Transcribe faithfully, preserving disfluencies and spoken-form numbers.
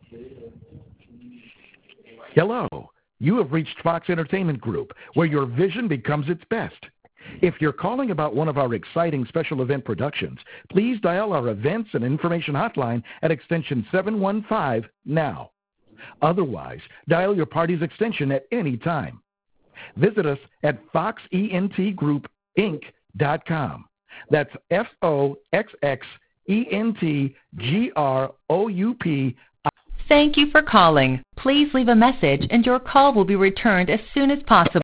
Hello. You have reached Fox Entertainment Group, where your vision becomes its best. If you're calling about one of our exciting special event productions, please dial our events and information hotline at extension seven one five now. Otherwise, dial your party's extension at any time. Visit us at fox e n t group inc dot com. That's F O X X E N T G R O U P. Thank you for calling. Please leave a message and your call will be returned as soon as possible.